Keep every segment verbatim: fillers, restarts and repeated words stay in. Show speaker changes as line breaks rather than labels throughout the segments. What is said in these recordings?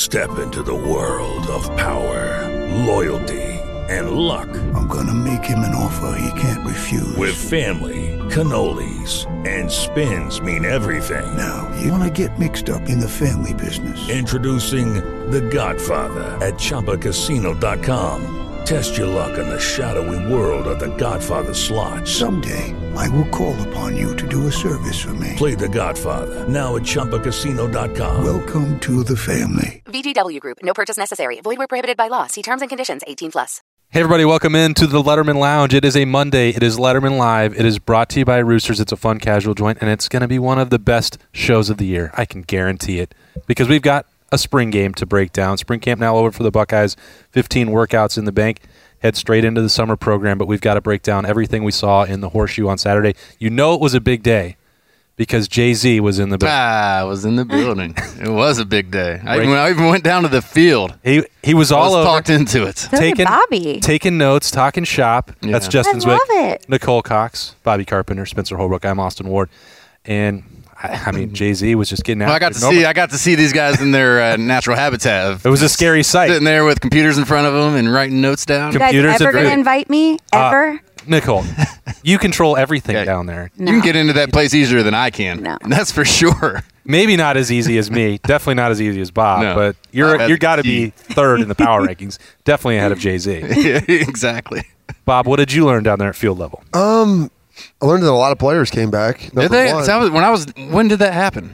Step into the world of power, loyalty, and luck.
I'm gonna make him an offer he can't refuse.
With family, cannolis, and spins mean everything.
Now, you wanna get mixed up in the family business.
Introducing The Godfather at Chumba Casino dot com. Test your luck in the shadowy world of The Godfather slot.
Someday, I will call upon you to do a service for me.
Play The Godfather, now at Chumba Casino dot com.
Welcome to the family.
V G W Group. No purchase necessary. Void where prohibited by law. See terms and conditions. eighteen plus.
Hey everybody, welcome in to the Letterman Lounge. It is a Monday. It is Letterman Live. It is brought to you by Roosters. It's a fun, casual joint, and it's going to be one of the best shows of the year. I can guarantee it because we've got a spring game to break down. Spring camp now over for the Buckeyes. fifteen workouts in the bank. Head straight into the summer program, but we've got to break down everything we saw in the Horseshoe on Saturday. You know it was a big day because Jay-Z was in the building.
Ah, I was in the building. It was a big day. I even, I even went down to the field.
He he was all
I was
over.
talked into it.
So
taking,
did Bobby.
Taking notes, talking shop.
Yeah.
That's Justin
I love
Zwick,
it.
Nicole Cox, Bobby Carpenter, Spencer Holbrook. I'm Austin Ward. And, I, I mean, Jay-Z was just getting out.
Well, I got to see. I got to see these guys in their uh, natural habitat.
It was a scary sight.
Sitting there with computers in front of them and writing notes down.
You guys
Computers
ever
and
going to
food.
invite me? Ever?
Uh, Nicole, you control everything
Yeah.
down there.
No.
You can get into that place easier than I can.
No.
That's for sure.
Maybe not as easy as me. Definitely not as easy as Bob.
No.
But you're
Bob
you
has
got to
the
be
key.
third in the power rankings. Definitely ahead of Jay-Z.
Yeah, exactly.
Bob, what did you learn down there at field level?
Um, I learned that a lot of players came back.
Did
number
they?
one.
So I was, when I was, when did that happen?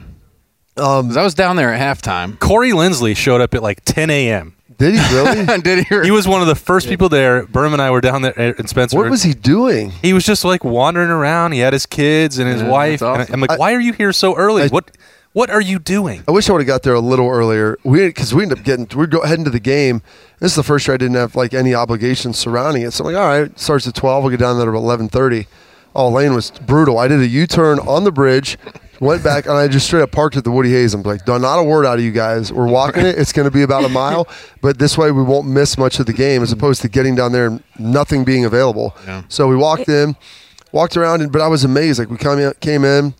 Um,
'Cause I was down there at halftime.
Corey Lindsley showed up at like ten a.m.
did he really?
Did he?
He was one of the first people there. Berm and I were down there and Spencer.
What was he doing?
He was just like wandering around. He had his kids and his
Yeah,
wife.
that's
And
awesome.
I'm like,
I-
why are you here so early?
I-
what What are you doing?
I wish I would have got there a little earlier. We because we ended up getting we go heading to the game. This is the first year I didn't have like any obligations surrounding it. So I'm like, all right, it starts at twelve. We'll get down there at eleven thirty. Oh, lane was brutal. I did a U-turn on the bridge, went back, and I just straight up parked at the Woody Hayes. I'm like, "Don't- not a word out of you guys. We're walking it. It's going to be about a mile, but this way we won't miss much of the game as opposed to getting down there and nothing being available.
Yeah.
So we walked in, walked around, and, but I was amazed. Like we come, came in,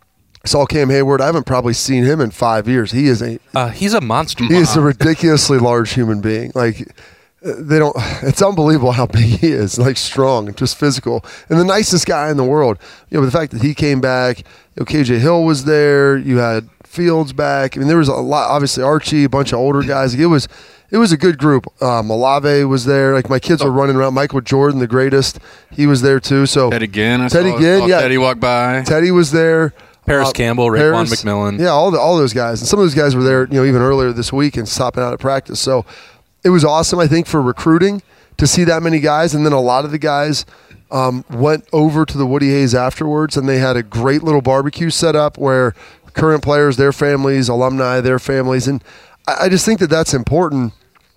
saw Cam Hayward. I haven't probably seen him in five years. He is a
Uh, he's a monster.
he is a ridiculously large human being. Like uh, they don't. It's unbelievable how big he is. Like strong, just physical, and the nicest guy in the world. You know, the fact that he came back. You know, K J Hill was there. You had Fields back. I mean, there was a lot. Obviously, Archie, a bunch of older guys. It was. It was a good group. Um, Malave was there. Like my kids were running around. Michael Jordan, the greatest, he was there too. So
Ted again. I
Ted
saw,
again,
saw
yeah.
Teddy walk by.
Teddy was there.
Paris
Uh,
Campbell, Raekwon McMillan.
Yeah, all the, all those guys. And some of those guys were there, you know, even earlier this week and stopping out at practice. So it was awesome, I think, for recruiting to see that many guys. And then a lot of the guys um, went over to the Woody Hayes afterwards, and they had a great little barbecue set up where current players, their families, alumni, their families. And I, I just think that that's important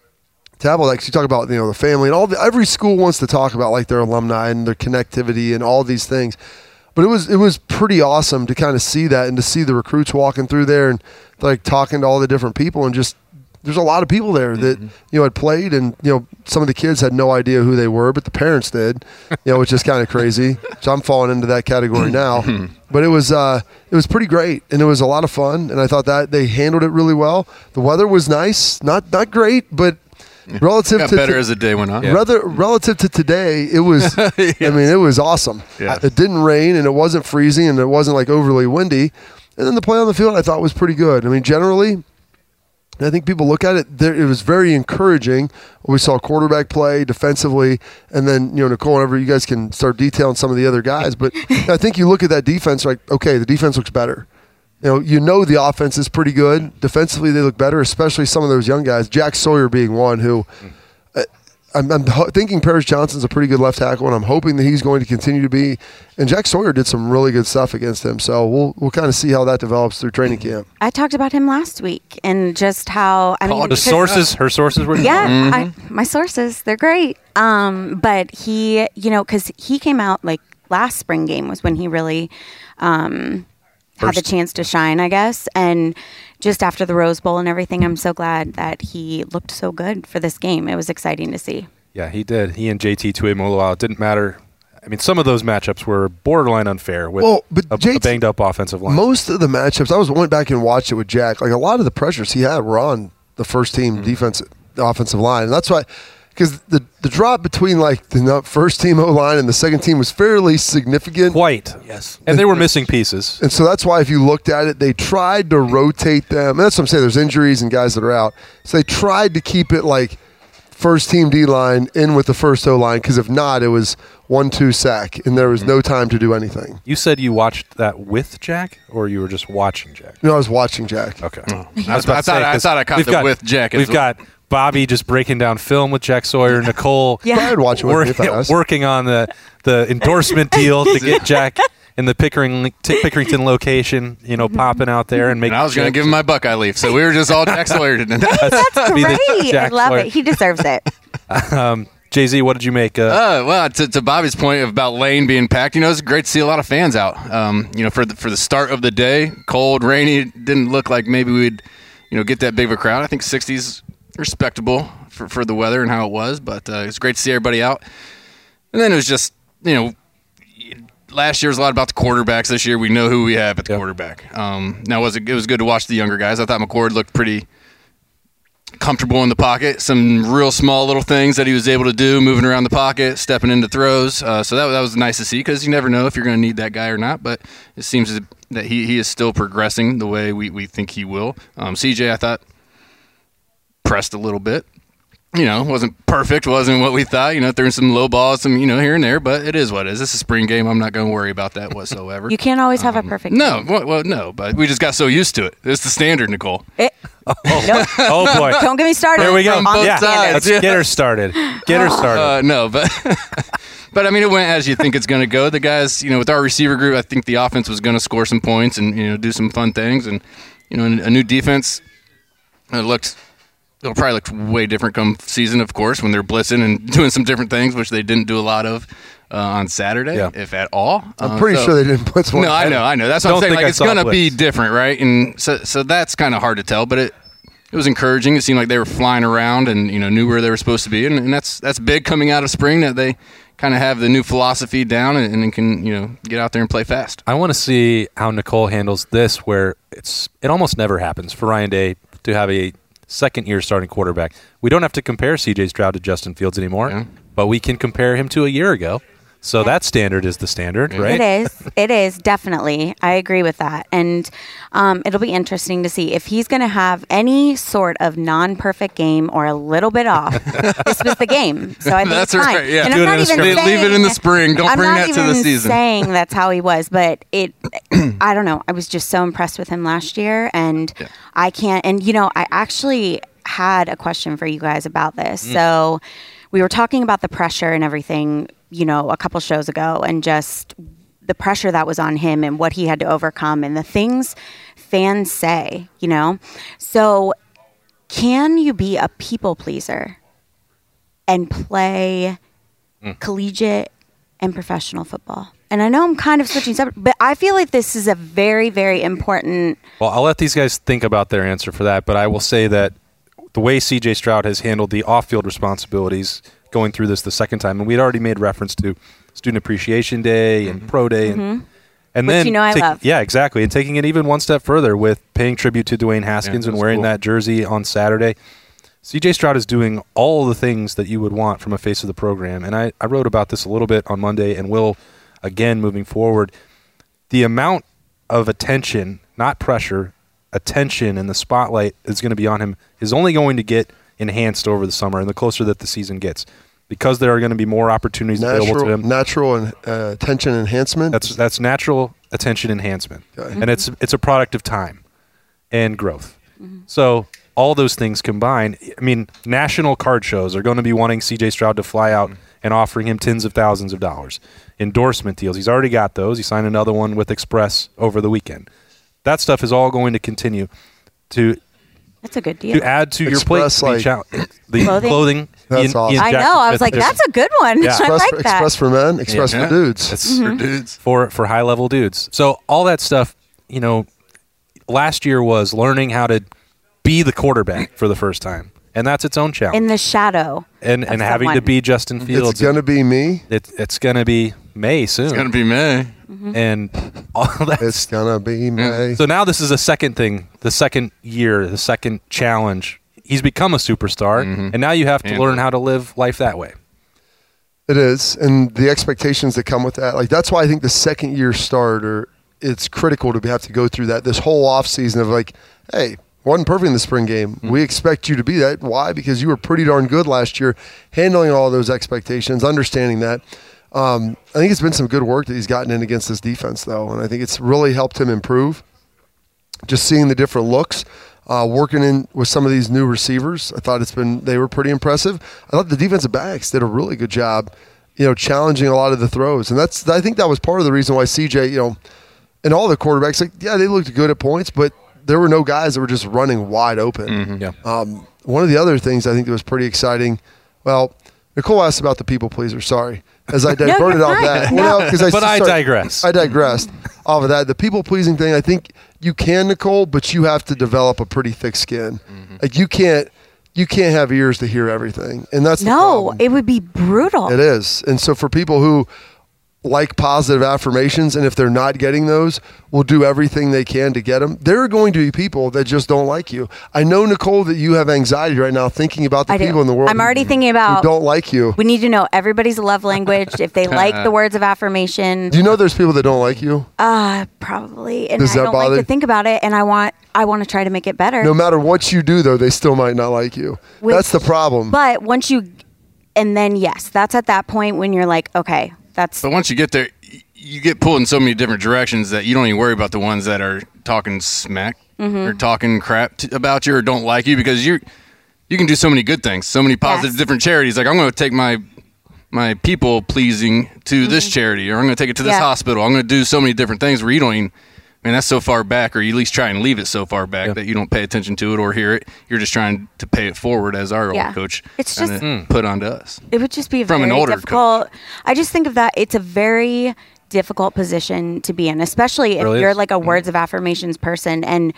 to have all that, 'cause you talk about, you know, the family and all the, every school wants to talk about like their alumni and their connectivity and all these things. But it was it was pretty awesome to kind of see that and to see the recruits walking through there and like talking to all the different people, and just there's a lot of people there that you know had played, and you know some of the kids had no idea who they were, but the parents did, you know, which is kind of crazy. So I'm falling into that category now. But it was uh, it was pretty great, and it was a lot of fun, and I thought that they handled it really well. The weather was nice, not not great, but relative
Got
to
better
to-
as the day went on.
Rather, relative to today, it was.
Yes.
I mean, it was awesome.
Yeah.
It didn't rain, and it wasn't freezing, and it wasn't like overly windy. And then the play on the field, I thought was pretty good. I mean, generally, I think people look at it. There, it was very encouraging. We saw quarterback play defensively, and then you know Nicole, whenever you guys can start detailing some of the other guys. But I think you look at that defense, like okay, the defense looks better. You know, you know the offense is pretty good. Defensively, they look better, especially some of those young guys. Jack Sawyer being one who, uh, I'm, I'm ho- thinking Paris Johnson's a pretty good left tackle, and I'm hoping that he's going to continue to be. And Jack Sawyer did some really good stuff against him, so we'll we'll kind of see how that develops through training camp.
I talked about him last week and just how I mean
Oh, the
because-
sources, her sources were
Yeah, I, my sources, they're great. Um, but he, you know, because he came out like last spring game was when he really um, had the chance to shine, I guess. And just after the Rose Bowl and everything, I'm so glad that he looked so good for this game. It was exciting to see.
Yeah, he did. He and J T Tuimoloau, it didn't matter. I mean, some of those matchups were borderline unfair with
Well, but
a,
J T
a banged up offensive line.
Most of the matchups, I was went back and watched it with Jack. Like a lot of the pressures he had were on the first team defense, the offensive line. And that's why, because the, the drop between like the first team O-line and the second team was fairly significant.
Quite. Yes. And they were missing pieces.
And so that's why if you looked at it, they tried to rotate them. And that's what I'm saying. There's injuries and guys that are out. So they tried to keep it like first team D-line in with the first O-line, because if not, it was one two sack, and there was no time to do anything.
You said you watched that with Jack, or you were just watching Jack?
No, I was watching Jack.
Okay.
Oh. I, was about I, thought, I thought I caught the
got,
with Jack.
We've
well.
got Bobby just breaking down film with Jack Sawyer, Nicole
Yeah.
I'd watch it with
work,
me if I asked.
working on the, the endorsement deal to get Jack in the Pickering Pickerington location, you know, popping out there and making.
And I was going to give him my Buckeye leaf, so we were just all Jack Sawyer today.
That's
Be the
great. I
Jack
love
Sawyer.
it. He deserves it.
Um, Jay Z, what did you make? Uh,
Uh, well, to, to Bobby's point about Lane being packed, you know, it's great to see a lot of fans out. Um, you know, for the, for the start of the day, cold, rainy, didn't look like maybe we'd, you know, get that big of a crowd. I think sixties respectable for, for the weather and how it was, but uh, it's great to see everybody out. And then it was just, you know, last year was a lot about the quarterbacks. This year we know who we have at the
Yep.
quarterback. Um, now, was it, it was good to watch the younger guys. I thought McCord looked pretty comfortable in the pocket. Some real small little things that he was able to do, moving around the pocket, stepping into throws. Uh, so that, that was nice to see, because you never know if you're going to need that guy or not. But it seems that he, he is still progressing the way we, we think he will. Um, C J, I thought, pressed a little bit. You know, wasn't perfect, wasn't what we thought. You know, throwing some low balls, some, you know, here and there, but it is what it is. It's a spring game. I'm not going to worry about that whatsoever.
You can't always have
Um,
a perfect
No,
game.
well, well, no, but we just got so used to it. It's the standard, Nicole.
It, nope.
oh boy,
Don't get me started.
There we go.
on the
Yeah,
standard.
let's get her started. Get her started.
Uh, no, but but I mean, it went as you think it's going to go. The guys, you know, with our receiver group, I think the offense was going to score some points and, you know, do some fun things. And, you know, a new defense, it looked, it'll probably look way different come season, of course, when they're blitzing and doing some different things, which they didn't do a lot of uh, on Saturday,
Yeah.
if at all.
I'm
Uh,
pretty
so-
sure they didn't blitz one.
No, I know, I know. That's what
Don't
I'm saying.
think
Like,
I
it's
saw
going to be
blitz.
different, right? And so, so that's kind of hard to tell, but it it was encouraging. It seemed like they were flying around and, you know, knew where they were supposed to be, and, and that's that's big coming out of spring, that they kind of have the new philosophy down and, and can, you know, get out there and play fast.
I want to see how Nicole handles this, where it's it almost never happens for Ryan Day to have a second-year starting quarterback. We don't have to compare C J Stroud to Justin Fields anymore,
Yeah.
but we can compare him to a year ago. So that standard is the standard, right?
It is. It is, definitely. I agree with that. And um, it'll be interesting to see if he's going to have any sort of non-perfect game or a little bit off. This was the game. So I think
That's
it's fine.
right, yeah.
And
Do
I'm
it
not
in the
even
spring.
saying,
Leave it in the spring. Don't
I'm
bring
not
that to
even
the season.
saying that's how he was, but it, I don't know. I was just so impressed with him last year, and
Yeah.
I can't, and you know, I actually had a question for you guys about this.
Mm.
So we were talking about the pressure and everything, you know, a couple shows ago, and just the pressure that was on him and what he had to overcome and the things fans say, you know. So can you be a people pleaser and play
Mm.
collegiate and professional football? And I know I'm kind of switching separate, but I feel like this is a very, very important.
Well, I'll let these guys think about their answer for that, but I will say that the way C J Stroud has handled the off-field responsibilities going through this the second time, and we'd already made reference to Student Appreciation Day and Pro Day, and and
Mm-hmm. Which
then
you know I
take-
love.
yeah, exactly, and taking it even one step further with paying tribute to Dwayne Haskins
that
and
was
wearing
cool.
that jersey on Saturday. C J Stroud is doing all the things that you would want from a face of the program, and I, I wrote about this a little bit on Monday, and will again moving forward. The amount of attention, not pressure, attention and the spotlight is going to be on him is only going to get enhanced over the summer and the closer that the season gets, because there are going to be more opportunities available to
Natural,
him.
natural and uh, attention enhancement.
That's that's natural attention enhancement,
Okay.
and it's it's a product of time and growth. So all those things combined, I mean, national card shows are going to be wanting C J Stroud to fly out and offering him tens of thousands of dollars. Endorsement deals, he's already got those. He signed another one with Express over the weekend. That stuff is all going to continue to
That's a good deal.
to add to your plate.
Express,
the
like-
chal- the
Clothing?
clothing.
That's
Ian-
awesome.
Ian
I
Jackson
know. I
Smith
was like,
Edition.
that's a good one.
Yeah.
I
Express,
like
for,
that.
express for men, express
Yeah.
for dudes.
It's
For dudes.
for for high level dudes. So all that stuff, you know, last year was learning how to be the quarterback for the first time, and that's its own challenge.
In the shadow.
and
of
and having to
someone.
be Justin Fields,
It's going to be me.
it, it's going to be May soon,
It's going to be May.
and all that.
It's going to be me.
So now this is a second thing, the second year, the second challenge he's become a superstar,
Mhm.
and now you have to
And-
learn how to live life that way.
It is, and the expectations that come with that. Like that's why I think the second year starter, it's critical to have to go through that this whole off season of like, hey, wasn't perfect in the spring game. We expect you to be that. Why? Because you were pretty darn good last year, handling all those expectations, understanding that. Um, I think it's been some good work that he's gotten in against this defense, though, and I think it's really helped him improve. Just seeing the different looks, uh, working in with some of these new receivers, I thought it's been they were pretty impressive. I thought the defensive backs did a really good job, you know, challenging a lot of the throws, and that's I think that was part of the reason why C J, you know, and all the quarterbacks, like yeah, they looked good at points, but there were no guys that were just running wide open.
Mm-hmm.
Yeah.
Um, one of the other things I think that was pretty exciting. Well, Nicole asked about the people pleaser. Sorry, as I diverted
you're
off
fine.
that.
No.
Well, no, 'cause I
But I
sorry,
digress.
I digressed off of that. The people pleasing thing, I think you can, Nicole, but you have to develop a pretty thick skin.
Mm-hmm.
Like you can't, you can't have ears to hear everything, and that's the
No,
problem.
it would be brutal.
It is. And so for people who like positive affirmations, and if they're not getting those, will do everything they can to get them. There are going to be people that just don't like you. I know, Nicole, that you have anxiety right now thinking about the
I do.
people in the world
I'm already
who-
thinking
who
about.
don't like you.
We need to know everybody's love language. If they like the words of affirmation,
Do you know there's people that don't like you?
uh, probably. And
Does
I
that
don't
bother
like
you?
to think about it. And I want, I want to try to make it better.
No matter what you do, though, they still might not like you.
Which-
That's the problem.
But once you, and then yes, that's at that point when you're like, okay, that's
But once you get there, y- you get pulled in so many different directions that you don't even worry about the ones that are talking smack
Mm-hmm.
or talking crap t- about you or don't like you, because you're you can do so many good things, so many positive
Yes.
different charities. Like I'm going to take my my people pleasing to this charity, or I'm going to take it to this
Mm-hmm. Yeah.
hospital. I'm going to do so many different things where you don't even. I mean, that's so far back, or you at least try and leave it so far back
Yeah.
that you don't pay attention to it or hear it. You're just trying to pay it forward, as our
Yeah.
old coach
It's
kinda
just-
put onto us.
it would just be
From an
very
older
difficult. I just think of that. It's a very difficult position to be in, especially if
Really
you're
is.
like a words of affirmations person. And,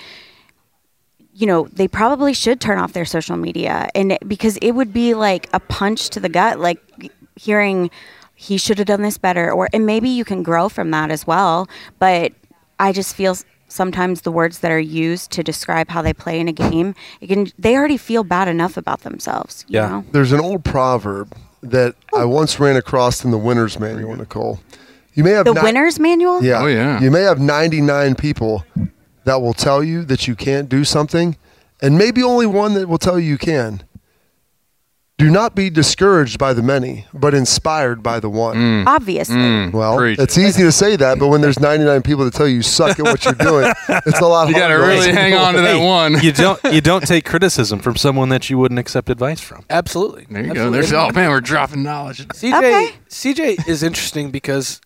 you know, they probably should turn off their social media, and it- because it would be like a punch to the gut, like hearing he should have done this better, or, and maybe you can grow from that as well. But I just feel s- sometimes the words that are used to describe how they play in a game, it can, they already feel bad enough about themselves. You
Yeah.
know?
There's an old proverb that I once ran across in the winner's manual, Nicole. You may have
The
ni-
winner's manual?
Yeah.
Oh, yeah.
You may have ninety-nine people that will tell you that you can't do something, and maybe only one that will tell you you can. Do not be discouraged by the many, but inspired by the one.
Obviously.
Well,
Preach.
it's easy to say that, but when there's ninety-nine people that tell you you suck at what you're doing, it's a lot
You got to
harder.
really hang on to that
Hey,
one.
you don't you don't take criticism from someone that you wouldn't accept advice from.
Absolutely.
There you
Absolutely.
go. There's oh man, we're dropping knowledge.
C J
Okay.
C J is interesting because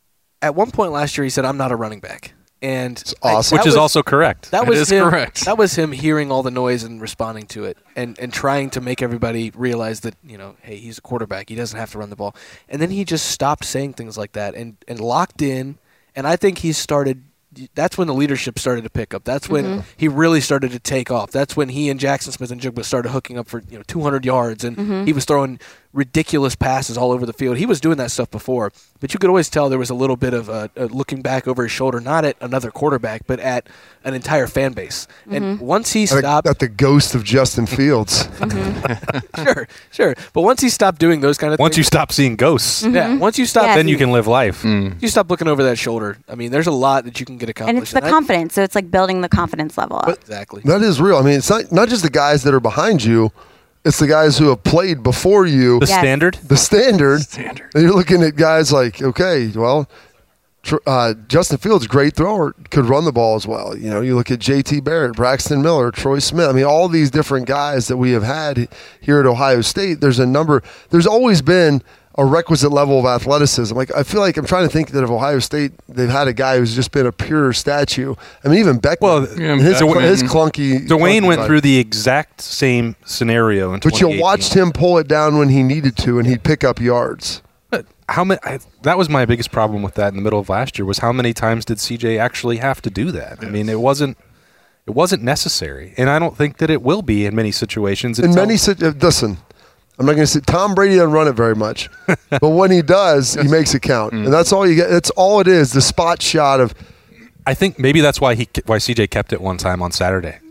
at one point last year he said, "I'm not a running back," and I-
awesome.
Which
that
is
was-
also correct.
that
That
was
is
him,
correct.
That was him hearing all the noise and responding to it, and and trying to make everybody realize that, you know, hey, he's a quarterback. He doesn't have to run the ball. And then he just stopped saying things like that and and locked in. And I think he started. That's when the leadership started to pick up. That's when he really started to take off. That's when he and Jackson Smith and Jigba started hooking up for, you know, two hundred yards, and he was throwing ridiculous passes all over the field. He was doing that stuff before, but you could always tell there was a little bit of uh, uh, looking back over his shoulder, not at another quarterback, but at an entire fan base. And once he
At,
stopped,
at the ghost of Justin Fields.
sure, sure, but once he stopped doing those kind of
Once you
things,
stop seeing ghosts,
yeah, once you stop,
Yes.
then you can live life.
you stop looking over that shoulder. I mean, there's a lot that you can get accomplished.
And it's the
I-
confidence. So it's like building the confidence level up.
exactly.
That is real. I mean, it's not, not just the guys that are behind you, it's the guys who have played before you.
The
Yes.
standard.
The standard.
Standard.
And you're looking at guys like, okay, well, tr- uh, Justin Fields, great thrower, could run the ball as well. You know, you look at J T Barrett, Braxton Miller, Troy Smith. I mean, all these different guys that we have had here at Ohio State. There's a number. There's always been a requisite level of athleticism. Like, I feel like I'm trying to think that of Ohio State, they've had a guy who's just been a pure statue. I mean, even Beckman.
Well,
Yeah,
his,
Beckman.
his clunky.
Dwayne
clunky
went
vibe.
through the exact same scenario in
But you
twenty eighteen.
watched him pull it down when he needed to, and he'd pick up yards.
But how many? I, that was my biggest problem with that in the middle of last year. Was how many times did C J actually have to do that? I mean, it wasn't. It wasn't necessary, and I don't think that it will be in many situations.
In
until-
many sit- uh, listen, I'm not going to say Tom Brady doesn't run it very much, but when he does, he makes it count, and that's all you get. That's all it is. The spot shot of
I think maybe that's why he why C J kept it one time on Saturday. It's like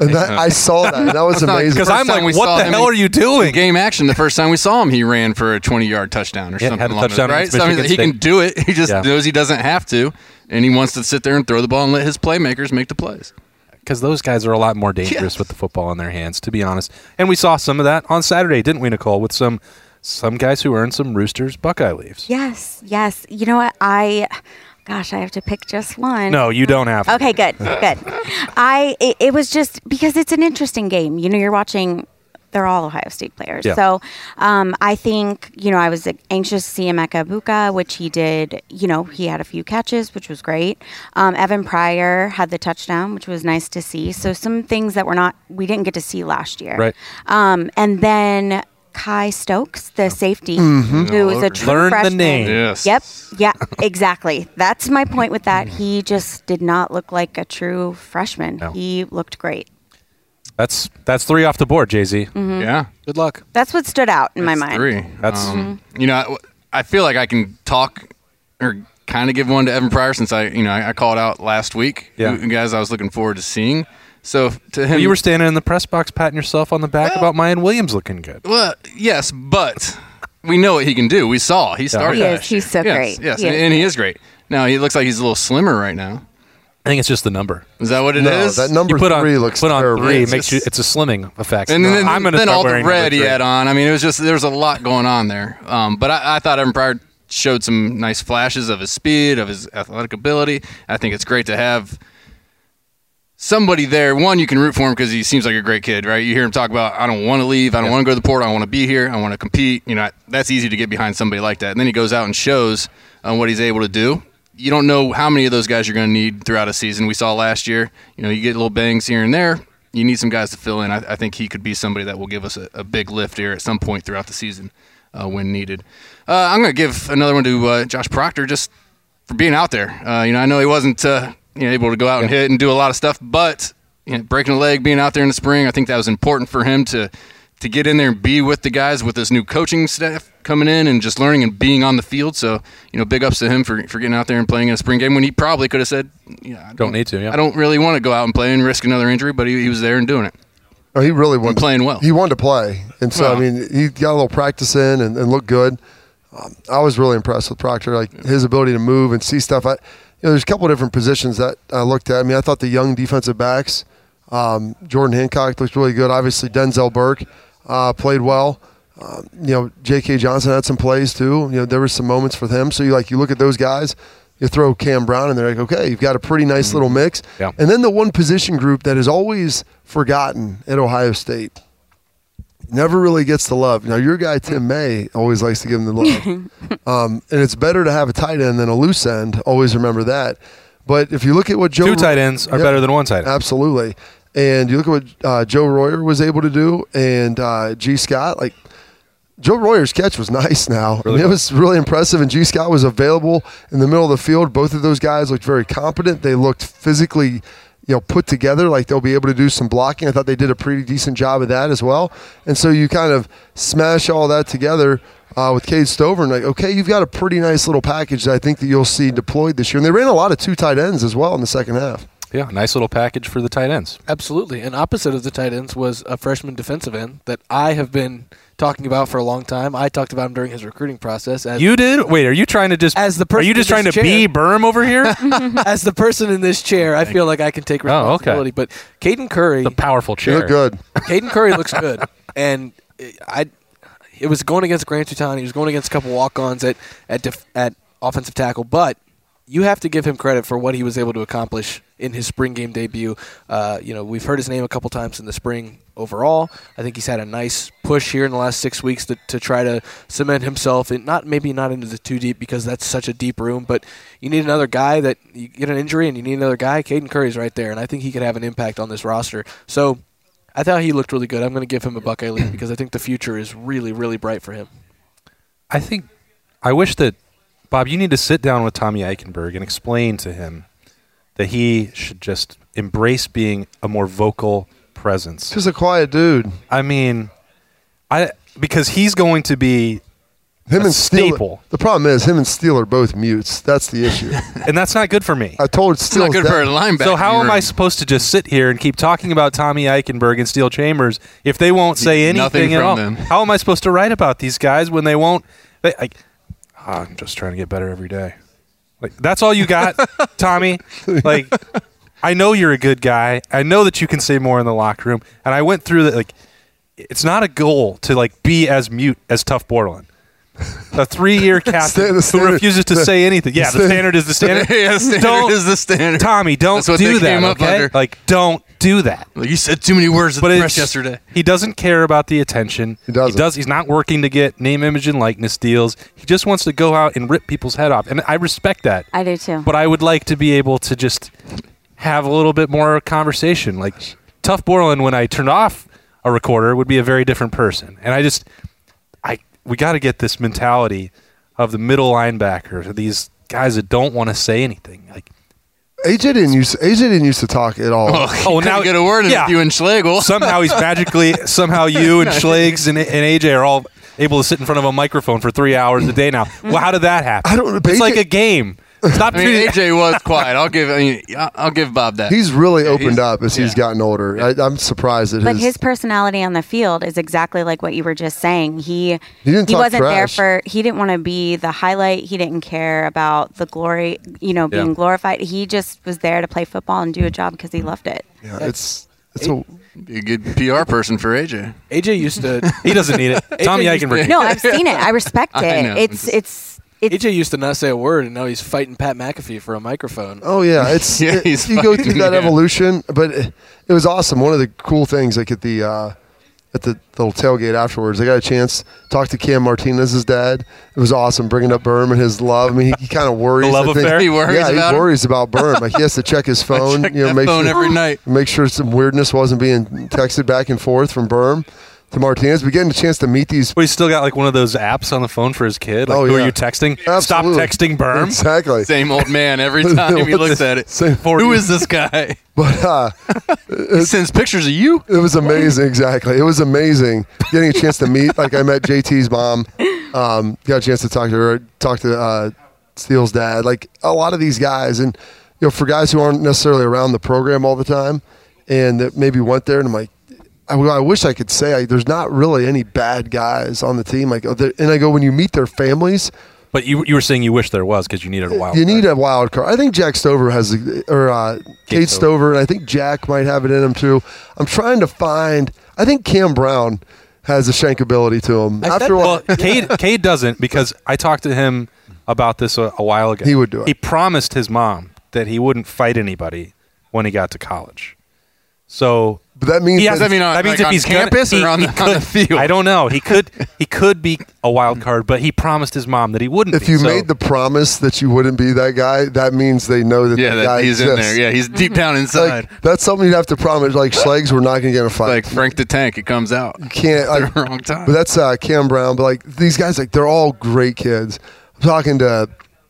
And that, I saw that. And that was
That's not-
amazing.
Because
First
I'm
time
like,
we
what
saw
the
him
hell
in-
are you doing?
Game action. The first time we saw him, he ran for a twenty-yard touchdown or
Yeah,
something.
had a
along
touchdown
those- right?
against
So I mean,
Michigan
he can
State.
do it. He just
Yeah.
knows he doesn't have to, and he wants to sit there and throw the ball and let his playmakers make the plays.
Because those guys are a lot more dangerous
Yeah.
with the football in their hands, to be honest. And we saw some of that on Saturday, didn't we, Nicole? With some some guys who earned some Roosters Buckeye leaves.
Yes, yes. You know what? I, gosh, I have to pick just one.
No, you don't have to.
Okay, good, good. I it, it was just because it's an interesting game. You know, you're watching. They're all Ohio State players.
Yeah.
So um, I think, you know, I was anxious to see Emeka Ibuka, which he did. You know, he had a few catches, which was great. Um, Evan Pryor had the touchdown, which was nice to see. So some things that were not, we didn't get to see last year.
Right.
Um, and then Kai Stokes, the safety, who is a true
Learn the
freshman.
name.
Yes.
Yep. Yeah, exactly. That's my point with that. He just did not look like a true freshman.
No.
He looked great.
That's that's three off the board, Jay-Z.
Yeah.
Good luck.
That's what stood out in my
That's
mind.
Three.
That's-
Um, you know, I, I feel like I can talk or kind of give one to Evan Pryor since I, you know, I, I called out last week.
Yeah.
who- guys I was looking forward to seeing. So to him,
Well, you were standing in the press box patting yourself on the back about Mayan Williams looking good.
well, yes, but we know what he can do. We saw he started.
He is.
last year.
He's so
yes,
great.
Yes,
He
and,
is
and he is great. Now he looks like he's a little slimmer right now.
I think it's just the number.
Is that what it
no,
is?
that number
You put
three
on
looks
put on
terrible.
three,
It's
makes
just-
you it's a slimming effect.
And then,
I'm going to
then
start
all the
wearing
red
number
he
three.
had on. I mean, it was just there was a lot going on there. Um, but I, I thought Evan Pryor showed some nice flashes of his speed, of his athletic ability. I think it's great to have somebody there. One, you can root for him because he seems like a great kid, right? You hear him talk about, I don't want to leave, I don't
Yeah.
want to go to the port, I want to be here, I want to compete. You know, that's easy to get behind somebody like that. And then he goes out and shows uh, what he's able to do. You don't know how many of those guys you're going to need throughout a season. We saw last year, you know, you get little bangs here and there. You need some guys to fill in. I, I think he could be somebody that will give us a, a big lift here at some point throughout the season uh, when needed. Uh, I'm going to give another one to uh, Josh Proctor just for being out there. Uh, you know, I know he wasn't uh, you know, able to go out and hit and do a lot of stuff, but you know, breaking a leg, being out there in the spring, I think that was important for him to to get in there and be with the guys with this new coaching staff coming in and just learning and being on the field. So, you know, big ups to him for, for getting out there and playing in a spring game when he probably could have said, you know, I don't,
Don't need to, yeah.
I don't really want to go out and play and risk another injury, but he, he was there and doing it.
Oh, he really wanted
playing well.
He wanted to play, and so
Well.
I mean, he got a little practice in and, and looked good. Um, I was really impressed with Proctor, like his ability to move and see stuff. I, you know, there's a couple of different positions that I looked at. I mean, I thought the young defensive backs, um, Jordan Hancock looked really good. Obviously, Denzel Burke uh, played well. Um, you know, J K. Johnson had some plays too. You know, there were some moments for him. So you like you look at those guys. You throw Cam Brown in there, like, okay, you've got a pretty nice little mix.
Yeah.
And then the one position group that is always forgotten at Ohio State, never really gets the love. Now, your guy, Tim May, always likes to give him the love. um, and it's better to have a tight end than a loose end. Always remember that. But if you look at what Joe...
Two tight ends are
Yeah,
better than one tight end.
Absolutely. And you look at what uh, Joe Royer was able to do and uh, G. Scott, like, Joe Royer's catch was nice now.
Really
I mean, it
was.
was really impressive, and G. Scott was available in the middle of the field. Both of those guys looked very competent. They looked physically, you know, put together, like they'll be able to do some blocking. I thought they did a pretty decent job of that as well. And so you kind of smash all that together uh, with Cade Stover, and like, okay, you've got a pretty nice little package that I think that you'll see deployed this year. And they ran a lot of two tight ends as well in the second half.
Yeah, nice little package for the tight ends.
Absolutely. And opposite of the tight ends was a freshman defensive end that I have been talking about for a long time. I talked about him during his recruiting process. As,
You did? Wait, are you trying to just
As the
Are
person
you just
in
trying to
this
be
chair.
Berm over here?
as the person in this chair, I feel like I can take
Oh, okay.
responsibility. But Caden Curry,
the powerful
They
chair.
look good.
Caden Curry looks good, and I. It was going against Grant Tutan. He was going against a couple walk-ons at at def, at offensive tackle, but you have to give him credit for what he was able to accomplish in his spring game debut. Uh, you know, we've heard his name a couple times in the spring overall. I think he's had a nice push here in the last six weeks to, to try to cement himself in, not maybe not into the two deep because that's such a deep room, but you need another guy that you get an injury and you need another guy. Caden Curry's right there, and I think he could have an impact on this roster. So I thought he looked really good. I'm going to give him a Buckeye lead because I think the future is really, really bright for him.
I think I wish that Bob, you need to sit down with Tommy Eichenberg and explain to him that he should just embrace being a more vocal presence.
Just a quiet dude.
I mean, I because he's going to be
Him
a
and Steele,
staple.
the problem is him and Steele are both mutes. That's the issue.
And that's not good for me.
I told
It's
Steele
not good for a linebacker.
So how am I supposed to just sit here and keep talking about Tommy Eichenberg and Steel Chambers if they won't say
Nothing
anything at
from
all?
them.
How am I supposed to write about these guys when they won't? They, I, oh, I'm just trying to get better every day. Like that's all you got, Tommy. Like I know you're a good guy. I know that you can say more in the locker room. And I went through that. Like it's not a goal to like be as mute as Tough Borland. A three-year captain
standard,
who refuses to
the,
say anything. Yeah, the, the standard is the standard.
Yeah, standard
don't,
is the standard.
Tommy, don't
That's what
do
they
that,
came up
okay?
under.
Like, don't do that.
Like you said too many words at
But
the
it's-
press yesterday.
He doesn't care about the attention.
He doesn't.
does. He's not working to get name, image, and likeness deals. He just wants to go out and rip people's head off. And I respect that.
I do too.
But I would like to be able to just have a little bit more conversation. Like, Tough Borland, when I turned off a recorder, would be a very different person. And I just, I we got to get this mentality of the middle linebackers, these guys that don't want to say anything. Like
A J didn't use A J didn't used to talk at all.
Oh,
Oh,
now
now-
get a word in
yeah.
with you and Schlegel.
somehow he's magically, somehow you and Schlegs and, and A J are all able to sit in front of a microphone for three hours a day now. Well, how did that happen?
I don't know, but
It's
A J
like a game. Stop
I mean,
treating
A J was quiet. I'll give. I mean, I'll I'll give Bob that.
He's really
Yeah,
opened
he's-
up as he's
yeah.
gotten older. I, I'm surprised at
But
his.
his personality on the field is exactly like what you were just saying. He
He didn't talk
wasn't there
trash.
for. He didn't want to be the highlight. He didn't care about the glory. You know, being
Yeah.
glorified. He just was there to play football and do a job because he loved it.
yeah, it's it's a,
Be a good P R person for A J.
A J used to
He doesn't need it. Tommy
used to-
Eichenberg.
No, I've seen it. I respect it.
I know.
It's
It's-
it's it's
A J used to not say a word, and now he's fighting Pat McAfee for a microphone.
oh yeah, it's
Yeah,
it-
he's
you go
fighting,
through that
yeah.
evolution, but it, it was awesome. One of the cool things, like at the uh, at the little tailgate afterwards, I got a chance to talk to Cam Martinez's dad. It was awesome bringing up Berm and his love. I mean, he, he kind of worries.
love
I think.
affair?
He worries
yeah,
about
he
him?
worries about Berm. Like he has to check his phone.
Check
you know,
that
make
phone
sure,
every night.
make sure some weirdness wasn't being texted back and forth from Berm to Martinez. But getting a chance to meet these.
Well, he's still got like one of those apps on the phone for his kid. Like,
Oh,
who
yeah.
are you texting?
Absolutely.
Stop texting Berm.
Exactly.
Same old man every time he looks at it.
Same-
Who is this guy?
But uh,
He sends pictures of you.
it was amazing. Exactly. It was amazing getting a chance to meet. Like I met J T's mom. Um, got a chance to talk to her. Talk to uh, Steele's dad. Like a lot of these guys, and you know, for guys who aren't necessarily around the program all the time, and that maybe went there, and I'm like, I, I wish I could say I, there's not really any bad guys on the team. Like, uh, there- and I go when you meet their families.
But you you were saying you wish there was because you needed a wild
You
card.
need a wild card. I think Jack Stover has, a, or uh, Kate
Stover.
Stover, and I think Jack might have it in him too. I'm trying to find. I think Cam Brown has a shankability to him.
I said-
After a while,
Well, Cade, Cade doesn't because I talked to him about this a, a while ago.
He would do it.
He promised his mom that he wouldn't fight anybody when he got to college. So
but that means
he
that
has,
Does that mean on-
that means
like
if
on
he's
campus
gonna,
or
he-
on
he
the- on the
could-
field?
I don't know. He could he could be a wild card, but he promised his mom that he wouldn't.
if
be.
you
So-
made the promise that you wouldn't be that guy, that means they know that
Yeah,
that guy
that he's
exists.
in there. Yeah, he's deep down inside.
Like, that's something you'd have to promise. Like Schlegs, we're not going to get in a fight.
Like Frank the Tank, it comes out.
You can't.
At
Like,
the wrong time.
But that's uh, Cam Brown. But like these guys, like they're all great kids. I'm talking to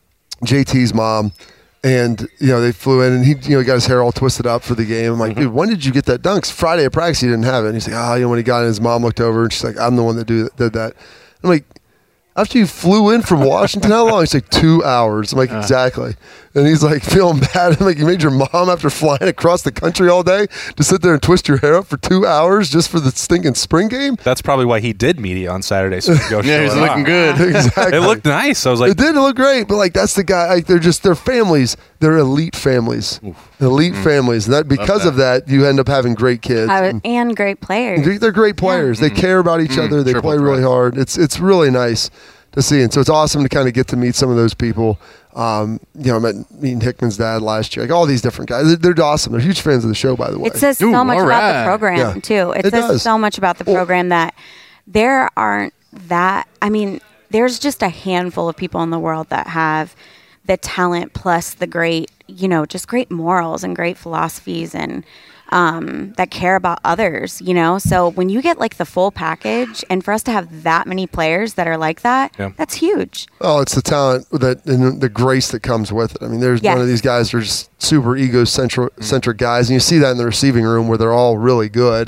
J T's mom, and you know they flew in, and he you know got his hair all twisted up for the game. I'm like, dude, when did you get that dunk? 'Cause Friday at practice, he didn't have it. And he's like, oh, you know when he got it, his mom looked over, and she's like, I'm the one that do did that. I'm like, after you flew in from Washington, how long? He's like, two hours. I'm like, exactly. And he's like, feeling bad. I'm like, you made your mom, after flying across the country all day, to sit there and twist your hair up for two hours just for the stinking spring game?
that's probably why he did media on Saturday. So he could go
yeah,
show
he's
it
looking
off.
good.
Exactly.
It looked nice. I was like,
It did look great, but like that's the guy. Like they're just they're families. They're elite families, elite families, and that because
that.
of that, you end up having great kids.
I was,
and
and great players.
they're, they're great players. They care about each other. They
Triple
play really
threat.
hard. It's it's really nice to see, and so it's awesome to kind of get to meet some of those people. Um, you know, I met meeting Hickman's dad last year. Like all these different guys, they're, they're awesome. They're huge fans of the show, by the way.
It says
Ooh,
so much
all
about
right.
the program
Yeah.
too. It,
It
says
does.
so much about the
Well-
program that there aren't that. I mean, there's just a handful of people in the world that have the talent plus the great, you know, just great morals and great philosophies and um, that care about others. You know, so when you get like the full package, and for us to have that many players that are like that,
Yeah.
that's huge.
Oh, it's the talent that and the grace that comes with it. I mean, there's
Yes.
one of these guys who are just super egocentric centric guys, and you see that in the receiving room where they're all really good,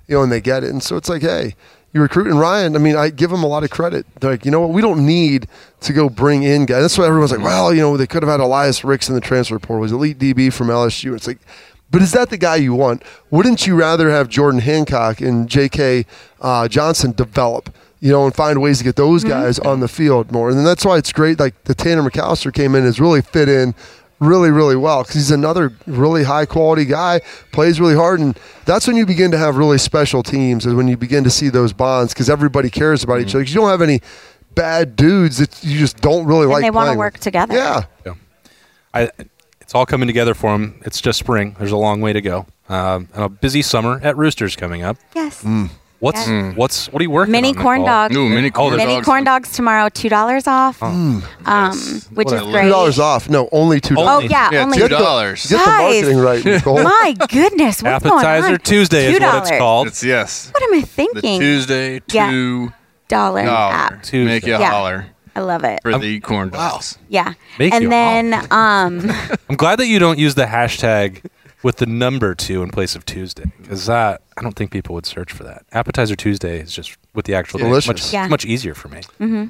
you know, and they get it. And so it's like, hey, you recruit. And Ryan, I mean, I give him a lot of credit. They're like, you know what, we don't need to go bring in guys. That's why everyone's like, well, you know, they could have had Elias Ricks in the transfer portal. Was elite D B from L S U. It's like, but is that the guy you want? Wouldn't you rather have Jordan Hancock and J K uh, Johnson develop, you know, and find ways to get those guys mm-hmm. on the field more? And then that's why it's great. Like the Tanner McAllister came in, has really fit in really, really well because he's another really high-quality guy, plays really hard, and that's when you begin to have really special teams is when you begin to see those bonds because everybody cares about mm-hmm. each other. Because you don't have any bad dudes that you just don't really
and
like
they want to
playing
work
with.
together.
Yeah.
yeah. I, it's all coming together for them. It's just spring. There's a long way to go. Um, and a busy summer at Roosters coming up.
Yes.
Mm.
What's
yes.
mm. what's what are you working
mini
on?
corn
Nicole?
dogs.
Ooh, mini corn
mini
dogs.
corn dogs tomorrow, two dollars off.
Oh.
Um,
Yes.
which
What
is
a-
great.
two dollars off. No, only two
Oh
dollars.
yeah,
Yeah,
only
two dollars.
Get the
Guys.
marketing right, Nicole.
My goodness, what's going
Appetizer
on?
Tuesday is what it's
two dollars.
called.
It's yes.
What am I
The
thinking?
Tuesday
Yeah.
two
Dollar
dollar.
app.
Tuesday.
Make you
Yeah.
holler
I love it.
for the corn dogs.
Yeah,
Make you
and then um,
I'm glad that you don't use the hashtag with the number two in place of Tuesday because that I don't think people would search for that. Appetizer Tuesday is just with the actual
Delicious.
much
Yeah.
much easier for me.
Come-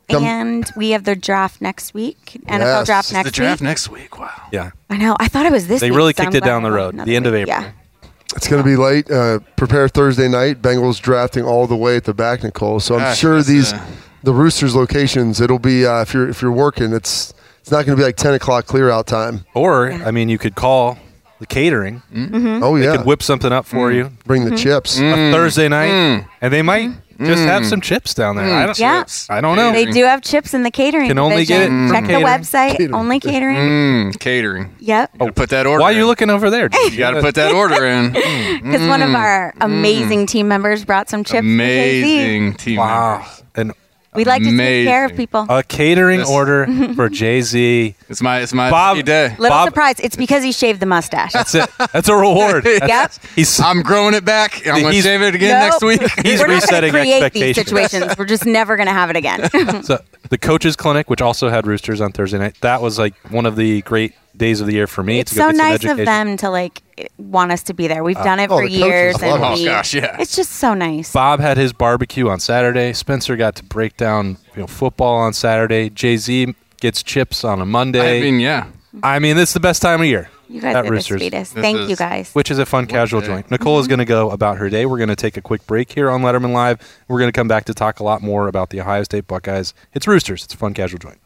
and we have the draft next week. N F L
Yes.
draft
It's
next
the draft
week.
next week. Wow.
Yeah,
I know. I thought it was this.
they
week,
really
so I'm
kicked it
glad
down the
I have
road.
another
The end of
week.
April.
Yeah.
It's going to be late. Uh, prepare Thursday night. Bengals drafting all the way at the back, Nicole. So I'm
Gosh,
sure
that's,
these
uh,
the Roosters locations. It'll be uh, if you're if you're working. It's it's not going to be like ten o'clock clear out time.
Or I mean, you could call the catering.
Mm-hmm.
Oh
They
yeah,
could whip something up for you
bring the chips.
a Thursday night,
Mm.
and they might just have some chips down there. I don't,
Yeah.
I don't know.
They do have chips in the catering
Can only get it
division.
from
Check the
catering.
website.
Catering.
Only catering.
Mm, catering.
Yep.
Gotta put that order
Why are
in.
you looking over there? dude?
You got to put that order in.
Because one of our amazing team members brought some chips. for Jay Z.
Amazing team
Wow,
members.
and
We like to take care of
Amazing.
people.
a catering
Yes.
order for Jay Z.
It's my it's my
Bob-
lucky day.
Little
Bob-
surprise. It's because he shaved the mustache.
That's it. That's a reward. That's-
Yep.
He's
I'm growing it back. I'm going to
He's-
shave it again
Nope.
next week.
He's
We're not going to
resetting
create these
expectations.
situations. We're just never going to have it again.
So the coaches clinic, which also had Roosters on Thursday night, that was like one of the great days of the year for me.
It's
to go
so
get some
nice of
education.
them to like want us to be there. We've done it
oh,
for
the coaches
years,
love
and
it.
Oh,
we,
gosh, yeah.
it's just so nice.
Bob had his barbecue on Saturday. Spencer got to break down you know football on Saturday. Jay Z gets chips on a Monday.
I mean, yeah.
I mean, it's the best time of year
You guys
at
are the
Roosters,
sweetest.
This
Thank
is-
you guys.
which is a fun casual
day.
joint. Nicole is going to go about her day. We're going to take a quick break here on Letterman Live. We're going to come back to talk a lot more about the Ohio State Buckeyes. It's Roosters. It's a fun casual joint.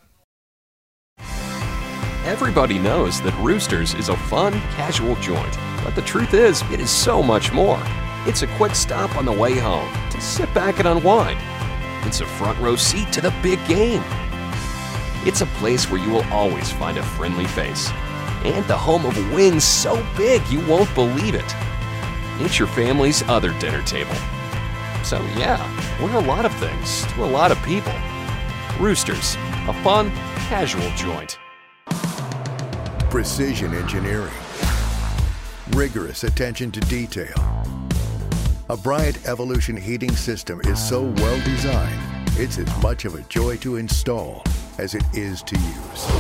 Everybody knows that Roosters is a fun, casual joint, but the truth is, it is so much more. It's a quick stop on the way home to sit back and unwind. It's a front row seat to the big game. It's a place where you will always find a friendly face. And the home of wings so big you won't believe it. It's your family's other dinner table. So yeah, we're a lot of things to a lot of people. Roosters, a fun, casual joint.
Precision engineering. Rigorous attention to detail. A Bryant Evolution heating system is so well designed, it's as much of a joy to install as it is to use.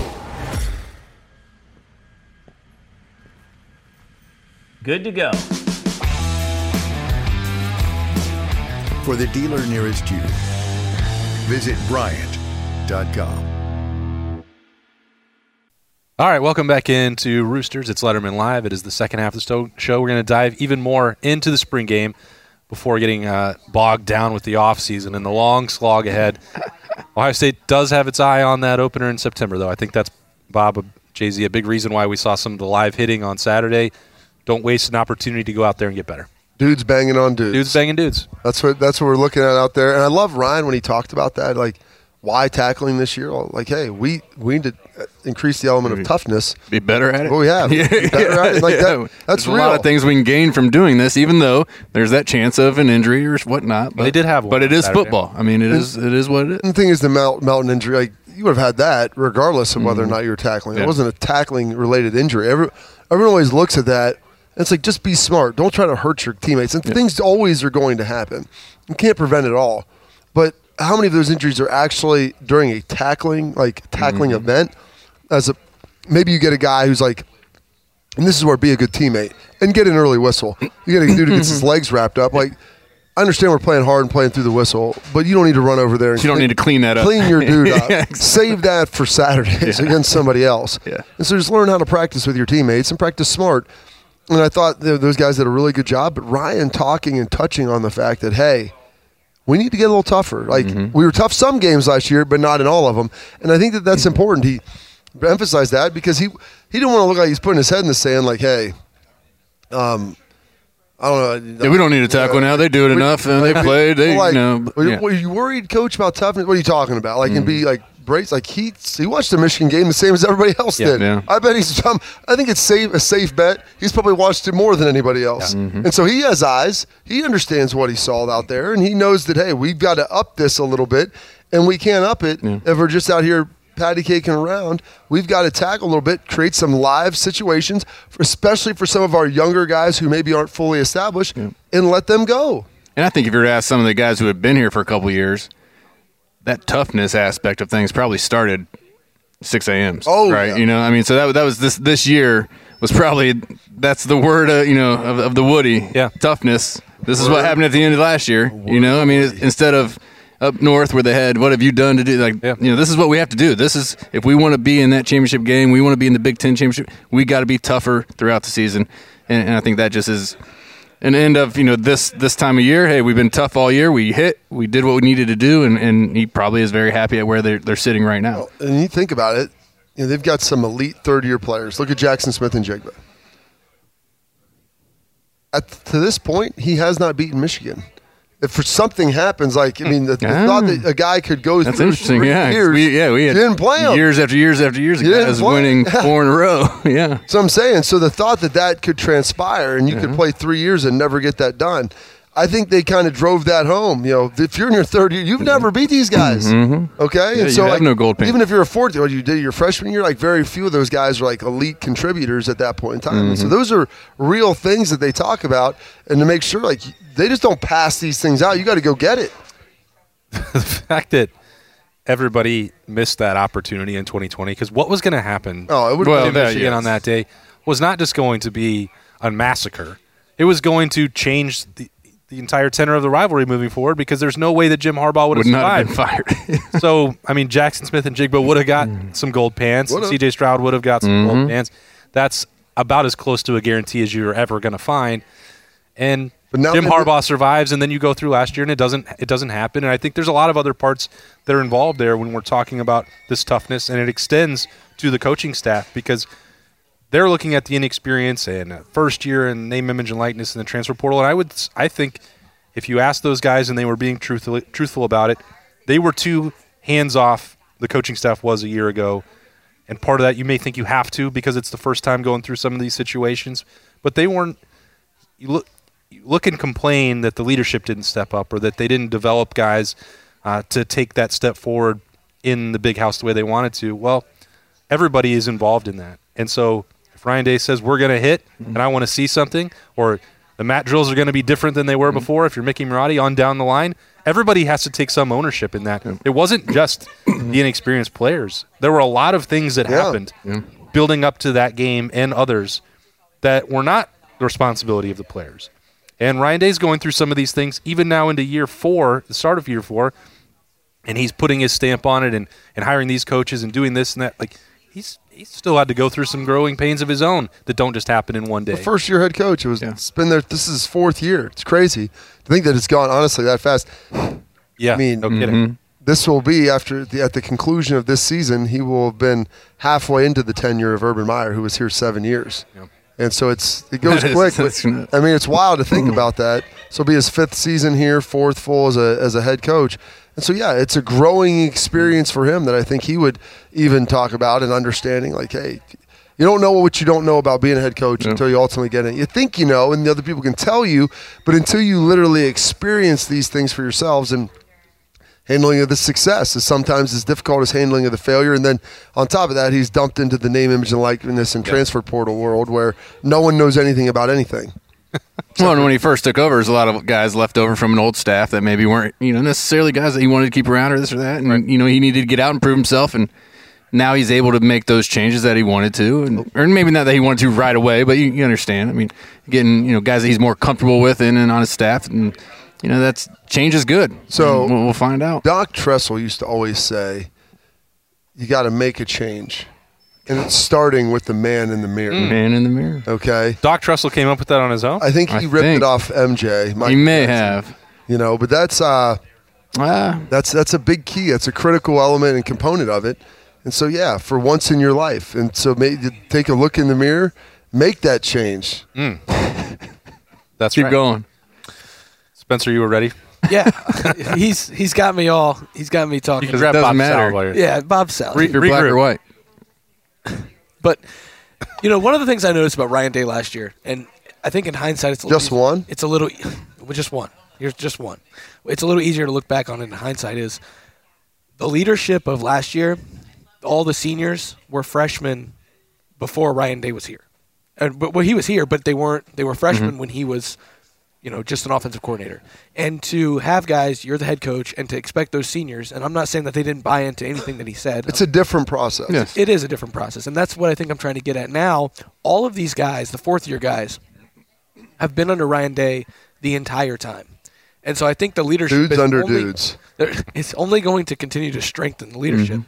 Good to go.
For the dealer nearest you, visit Bryant dot com.
All right, welcome back into Roosters. It's Letterman Live. It is the second half of the sto- show. We're going to dive even more into the spring game before getting uh, bogged down with the offseason and the long slog ahead. Ohio State does have its eye on that opener in September, though. I think that's, Bob, Jay Z, a big reason why we saw some of the live hitting on Saturday. Don't waste an opportunity to go out there and get better.
Dudes banging on dudes.
Dudes banging dudes.
That's what that's what we're looking at out there. And I love Ryan when he talked about that. Like, why tackling this year? Like, hey, we we need to increase the element of toughness.
Be better at it.
Oh, yeah. Be better at it. Like, that- that's
There's
real.
a lot of things we can gain from doing this, even though there's that chance of an injury or whatnot. But
They did have one
But it is
Saturday.
football. I mean, it is it is what it is.
And the thing is, the mount, mountain injury, like, you would have had that regardless of whether or not you were tackling. It
Yeah.
wasn't a tackling-related injury. Every, everyone always looks at that. And it's like, just be smart. Don't try to hurt your teammates. And things always are going to happen. You can't prevent it all. But how many of those injuries are actually during a tackling, like tackling
Mm-hmm.
event? As a maybe you get a guy who's like and this is where be a good teammate and get an early whistle. You got a dude who gets his legs wrapped up. Like, I understand we're playing hard and playing through the whistle, but you don't need to run over there. And
you don't
clean,
need to clean that up.
Clean your dude up.
Yeah, exactly.
Save that for Saturdays
Yeah.
against somebody else.
Yeah.
And so just learn how to practice with your teammates and practice smart. And I thought th- those guys did a really good job. But Ryan talking and touching on the fact that, hey, we need to get a little tougher. Like,
Mm-hmm.
we were tough some games last year, but not in all of them. And I think that that's important. He emphasized that because he, he didn't want to look like he's putting his head in the sand like, hey, um, I don't know.
Yeah, we don't need to tackle now. They do it
We-
enough, and they played. They,
Well, like,
you know,
were,
yeah.
were you worried, Coach, about toughness? What are you talking about? Like, and be
Mm-hmm.
like, brace. Like he he watched the Michigan game the same as everybody else
Yeah.
did.
Yeah.
I bet he's. Um, I think it's safe a safe bet. He's probably watched it more than anybody else,
Mm-hmm.
and so he has eyes. He understands what he saw out there, and he knows that hey, we've got to up this a little bit, and we can't up it if we're just out here patty caking around. We've got to tackle a little bit, create some live situations, for, especially for some of our younger guys who maybe aren't fully established, and let them go.
And I think if you were to ask some of the guys who have been here for a couple of years, that toughness aspect of things probably started six a.m.
Oh,
right?
yeah.
You know, I mean, so that that was this this year was probably that's the word, uh, you know, of, of the Woody.
Yeah.
Toughness. This is what happened at the end of last year. You know, I mean, it- instead of up north where they had, what have you done to do? Like,
Yeah.
you know, this is what we have to do. This is if we want to be in that championship game, we want to be in the Big Ten championship. We got to be tougher throughout the season, and, and I think that just is an end of you know this this time of year. Hey, we've been tough all year. We hit. We did what we needed to do, and, and he probably is very happy at where they're they're sitting right now.
And you think about it, you know, they've got some elite third-year players. Look at Jackson Smith and Jigba. At to this point, he has not beaten Michigan. If for something happens, like I mean, the, the
Ah.
thought that a guy could go
That's
through
interesting.
three
Yeah, 'cause
years,
we, yeah, we had
you didn't play him.
years after years after years of
You didn't
guys
play.
winning
Yeah.
four in a row. Yeah,
So I'm saying, so the thought that that could transpire and you could play three years and never get that done, I think they kind of drove that home. You know, if you're in your third year, you've never beat these guys. Okay,
Yeah,
and
you
so
have
like,
no gold pants.
even if you're a fourth year, what you did your freshman year, like very few of those guys are like elite contributors at that point in time. And so those are real things that they talk about, and to make sure like they just don't pass these things out. You got to go get it.
The fact that everybody missed that opportunity in twenty twenty, because what was going to happen
Oh, it would
Well,
in
that-
Michigan
yes.
on that day was not just going to be a massacre. It was going to change the, the entire tenor of the rivalry moving forward, because there's no way that Jim Harbaugh would have
would not have
survived.
been fired.
So, I mean, Jackson Smith and Jigba would have got some gold pants.
Would've.
C J Stroud would have got some
Mm-hmm.
gold pants. That's about as close to a guarantee as you're ever going to find. And
But now
Jim
that-
Harbaugh survives, and then you go through last year, and it doesn't it doesn't happen. And I think there's a lot of other parts that are involved there when we're talking about this toughness, and it extends to the coaching staff, because they're looking at the inexperience and uh, first year and name, image, and likeness in the transfer portal. And I would, I think, if you asked those guys and they were being truthful, truthful about it, they were too hands off. The coaching staff was a year ago, and part of that you may think you have to because it's the first time going through some of these situations, but they weren't. You look, you look and complain that the leadership didn't step up or that they didn't develop guys uh, to take that step forward in the big house the way they wanted to. Well, everybody is involved in that, and so if Ryan Day says we're going to hit and I want to see something, or the mat drills are going to be different than they were before, if you're Mickey Marotti on down the line, everybody has to take some ownership in that. It wasn't just the inexperienced players. There were a lot of things that
Yeah.
happened building up to that game and others that were not the responsibility of the players. And Ryan Day's going through some of these things even now into year four, the start of year four, and he's putting his stamp on it and, and hiring these coaches and doing this and that. Like, he's he's still had to go through some growing pains of his own that don't just happen in one day.
The first year head coach. It was.
Yeah.
It's been there. This is his fourth year. It's crazy to think that it's gone honestly that fast.
yeah,
I mean,
no kidding.
This will be after the, at the conclusion of this season. He will have been halfway into the tenure of Urban Meyer, who was here seven years. And so it's it goes
That is-
quick.
that's
but,
nuts.
I mean, it's wild to think about that. So it'll be his fifth season here, fourth full as a as a head coach. And so yeah, it's a growing experience for him that I think he would even talk about and understanding. Like, hey, you don't know what you don't know about being a head coach
Yeah.
until you ultimately get it. You think you know, and the other people can tell you, but until you literally experience these things for yourselves, and handling of the success is sometimes as difficult as handling of the failure. And then on top of that, he's dumped into the name, image, and likeness and transfer portal world where no one knows anything about anything.
Well, and when he first took over, there's a lot of guys left over from an old staff that maybe weren't, you know, necessarily guys that he wanted to keep around or this or that, and you know, he needed to get out and prove himself. And now he's able to make those changes that he wanted to, and, or maybe not that he wanted to right away, but you, you understand. I mean, getting you know guys that he's more comfortable with in and on his staff, and you know that's change is good.
So
we'll, we'll find out.
Doc Tressel used to always say, "You got to make a change." And it's starting with the man in the mirror.
Mm. Man in the mirror.
Okay.
Doc Tressel came up with that on his own?
I think he
I
ripped
think.
it off M J. Mike
He may
Tyson.
have.
You know, but that's uh,
Ah.
that's that's a big key. That's a critical element and component of it. And so, yeah, for once in your life. And so maybe take a look in the mirror, make that change.
Mm. That's
Keep
right.
going.
Spencer, you were ready?
Yeah, he's he's got me all. He's got me talking.
You can grab
doesn't
Bob
matter.
Sal while you're-
Yeah, Bob Sal.
Re-
If you're black
regroup.
or white.
But you know, one of the things I noticed about Ryan Day last year, and I think in hindsight, it's a
Just
little,
one?
It's a little, well, just one. Here's just one. It's a little easier to look back on in hindsight. Is the leadership of last year? All the seniors were freshmen before Ryan Day was here, and but well, he was here, but they weren't. They were freshmen when he was, you know, just an offensive coordinator. And to have guys, you're the head coach, and to expect those seniors, and I'm not saying that they didn't buy into anything that he said.
It's a different process.
Yes.
It is a different process, and that's what I think I'm trying to get at now. All of these guys, the fourth-year guys, have been under Ryan Day the entire time. And so I think the leadership
Dudes
is
under
only,
dudes.
it's only going to continue to strengthen the leadership